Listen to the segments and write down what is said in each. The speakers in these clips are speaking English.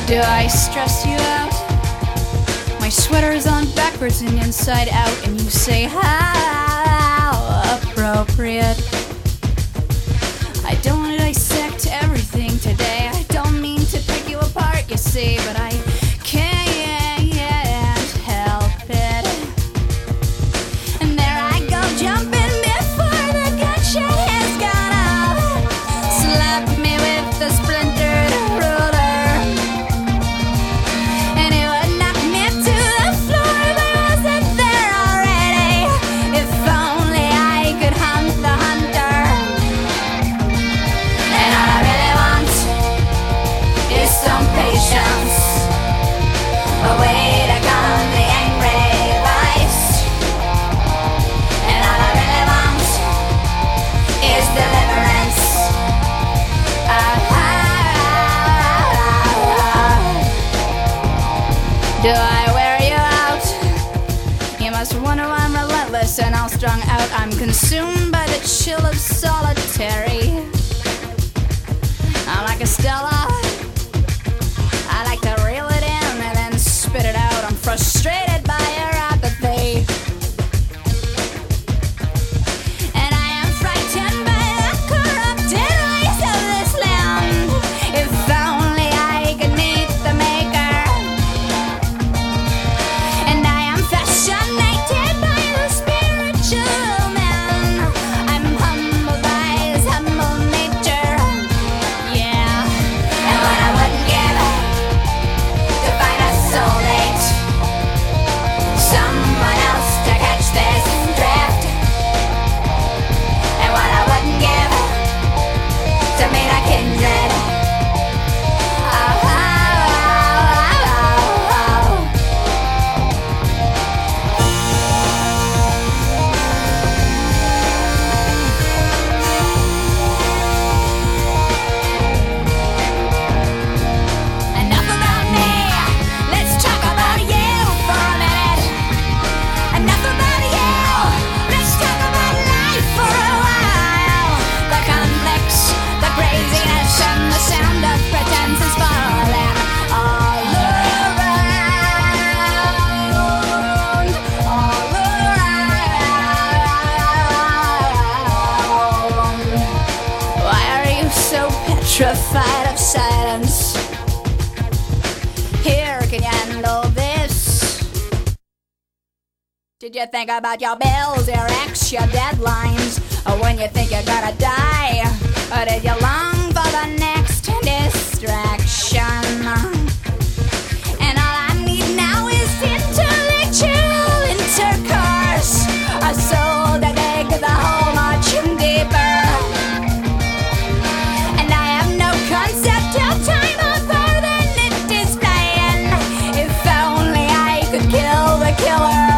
Do I stress you out? My sweater is on backwards and inside out, and you say how appropriate. I don't want to dissect everything today. I don't mean to pick you apart, you see, but I can't help it. And there I go, jumping before the gunshot has gone off. Slap me with the splintered ruler, and it would knock me to the floor, but I wasn't there already. If only I could hunt the hunter. And all I really want is some patience, a way to calm the angry voice. And all I really want is deliverance. Do I wear you out? You must wonder why I'm relentless and all strung out. I'm consumed by the chill of solitary. I'm like a Stella. I like to reel it in and then spit it out. I'm frustrated by your apathy, and I am frightened by the corrupted ways of this land. If only I could meet the maker. And I am fascinated by the spiritual man. I'm humbled by his humble nature. Yeah. And what I wouldn't give to find a soulmate, someone else to catch this drift. And what I wouldn't give to meet a kindred. Enough about me. Let's talk about you for a minute. Enough about you. Let's talk about life for a while. The conflicts, the craziness, and the sound of pretense is falling all around. All around. Why are you so petrified of silence? Here, can you handle this? Did you think about your bills, your ex, your deadlines, or when you think you're gonna die? Or did you long for the next distraction? And all I need now is intellectual intercourse, a soul to dig the hole much deeper. And I have no concept of time or further it is playing. If only I could kill the killer.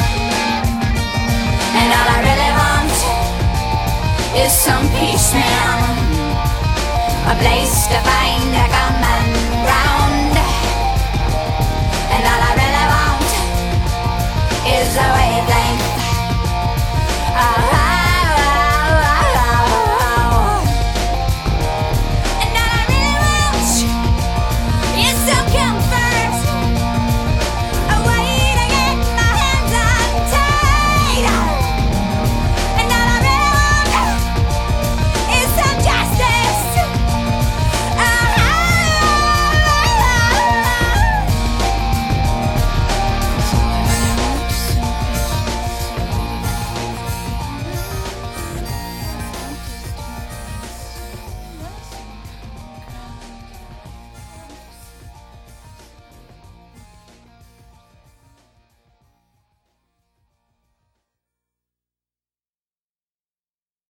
And all I really want is some peace, man, a place to find a common